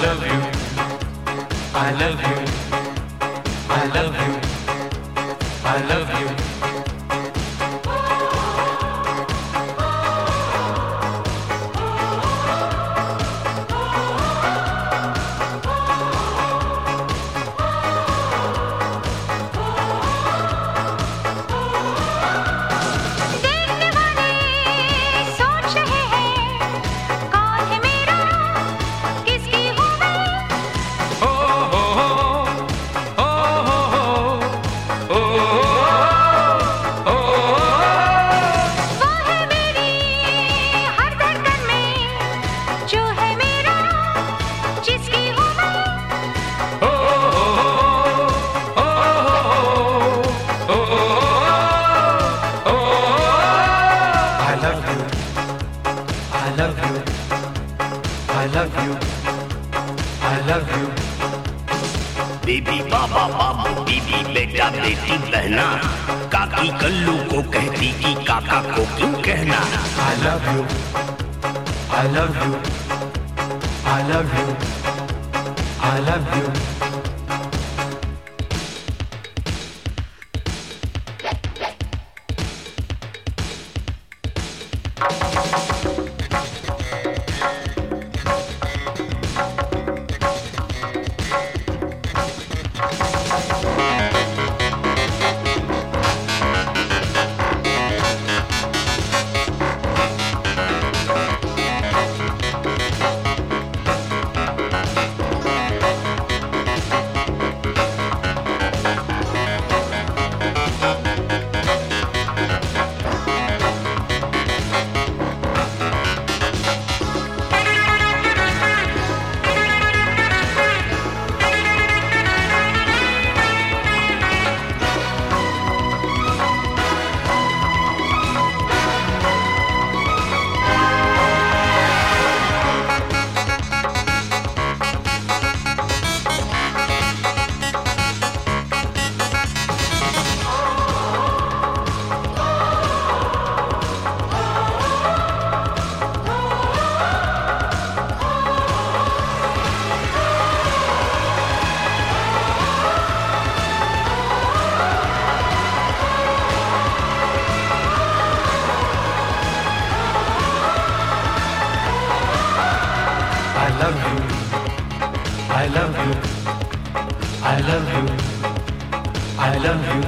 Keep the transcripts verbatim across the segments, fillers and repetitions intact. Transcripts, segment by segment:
love you, I love you, I love you, I love you. I love you, I love you. Baby बाबा बाबू बीबी बेटा बेटी बहना, काकी कल्लू को कहती कि काका को क्यों कहना। I love you, I love you, I love you, I love you. I love you, I love you, I love you, I love you.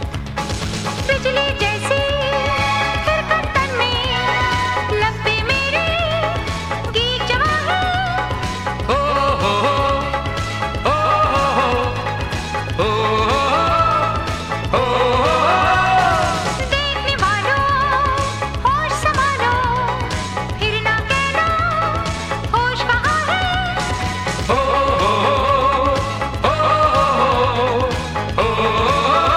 बिजली जैसी खिलकर तन में लब पे मेरे गीत जवां है। ओ हो हो ओ हो हो हो। देखने वालों होश संभालो, फिर ना कहना होश कहाँ है। ओ हो हो हो हो।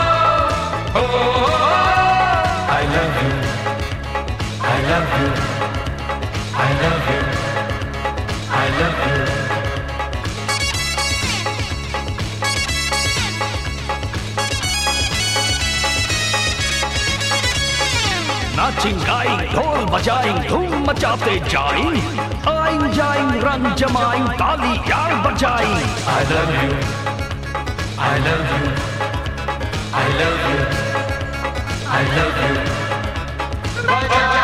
I love you, I love you, I love you, I love you. नाचिंग गाएं ढोल बजाएं धूम मचाते जाएं, आएं जाएं रंग जमाएं ताली यार बजाएं। I love you, I love you, I love you, I love you.